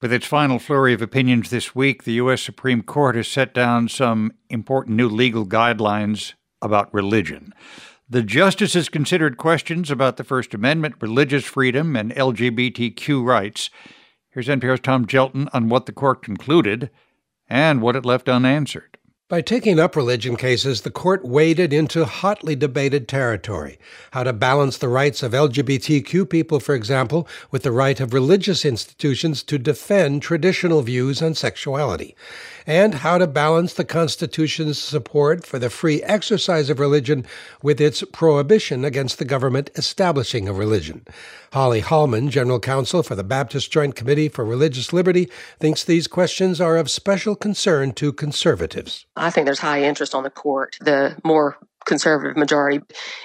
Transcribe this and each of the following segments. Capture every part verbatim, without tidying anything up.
With its final flurry of opinions this week, the U S Supreme Court has set down some important new legal guidelines about religion. The justices considered questions about the First Amendment, religious freedom, and L G B T Q rights. Here's N P R's Tom Gjelten on what the court concluded and what it left unanswered. By taking up religion cases, the court waded into hotly debated territory. How to balance the rights of L G B T Q people, for example, with the right of religious institutions to defend traditional views on sexuality. And how to balance the Constitution's support for the free exercise of religion with its prohibition against the government establishing a religion. Holly Hallman, General Counsel for the Baptist Joint Committee for Religious Liberty, thinks these questions are of special concern to conservatives. I think there's high interest on the court, the more conservative majority,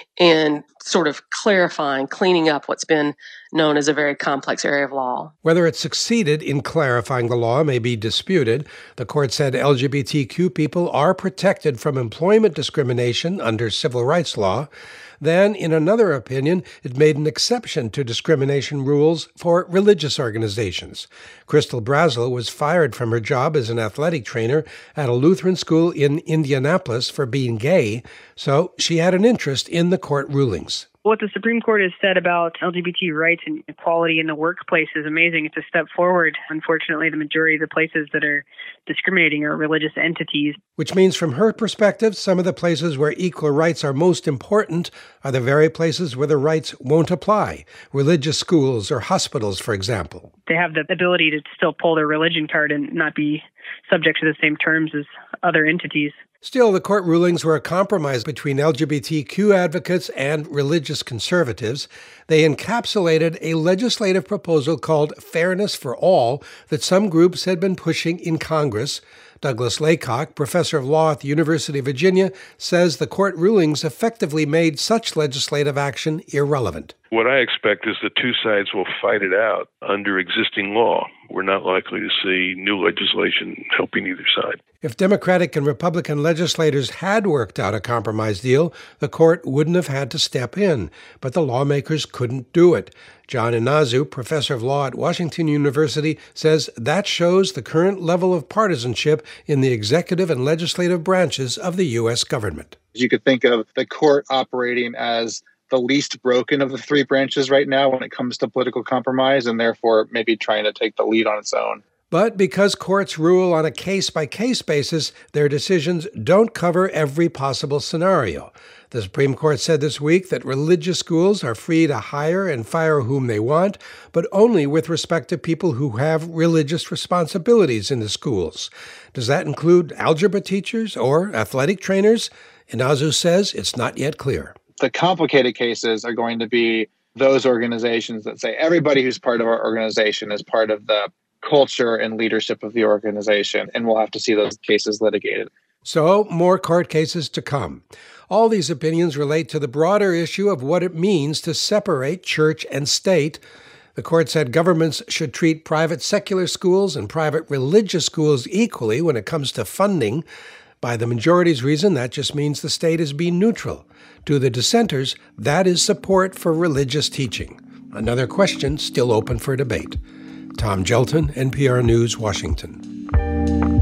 in sort of clarifying, cleaning up what's been known as a very complex area of law. Whether it succeeded in clarifying the law may be disputed. The court said L G B T Q people are protected from employment discrimination under civil rights law. Then, in another opinion, it made an exception to discrimination rules for religious organizations. Crystal Brazel was fired from her job as an athletic trainer at a Lutheran school in Indianapolis for being gay, so she had an interest in the court rulings. What the Supreme Court has said about L G B T rights and equality in the workplace is amazing. It's a step forward. Unfortunately, the majority of the places that are discriminating are religious entities. Which means, from her perspective, some of the places where equal rights are most important are the very places where the rights won't apply. Religious schools or hospitals, for example. They have the ability to still pull their religion card and not be subject to the same terms as other entities. Still, the court rulings were a compromise between L G B T Q advocates and religious conservatives. They encapsulated a legislative proposal called Fairness for All that some groups had been pushing in Congress. Douglas Laycock, professor of law at the University of Virginia, says the court rulings effectively made such legislative action irrelevant. What I expect is the two sides will fight it out under existing law. We're not likely to see new legislation helping either side. If Democratic and Republican legislators had worked out a compromise deal, the court wouldn't have had to step in, but the lawmakers couldn't do it. John Inazu, professor of law at Washington University, says that shows the current level of partisanship in the executive and legislative branches of the U S government. You could think of the court operating as the least broken of the three branches right now when it comes to political compromise, and therefore maybe trying to take the lead on its own. But because courts rule on a case-by-case basis, their decisions don't cover every possible scenario. The Supreme Court said this week that religious schools are free to hire and fire whom they want, but only with respect to people who have religious responsibilities in the schools. Does that include algebra teachers or athletic trainers? Inazu says it's not yet clear. The complicated cases are going to be those organizations that say everybody who's part of our organization is part of the culture and leadership of the organization, and we'll have to see those cases litigated. So, more court cases to come. All these opinions relate to the broader issue of what it means to separate church and state. The court said governments should treat private secular schools and private religious schools equally when it comes to funding. By the majority's reason, that just means the state is being neutral. To the dissenters, that is support for religious teaching. Another question still open for debate. Tom Gjelten, N P R News, Washington.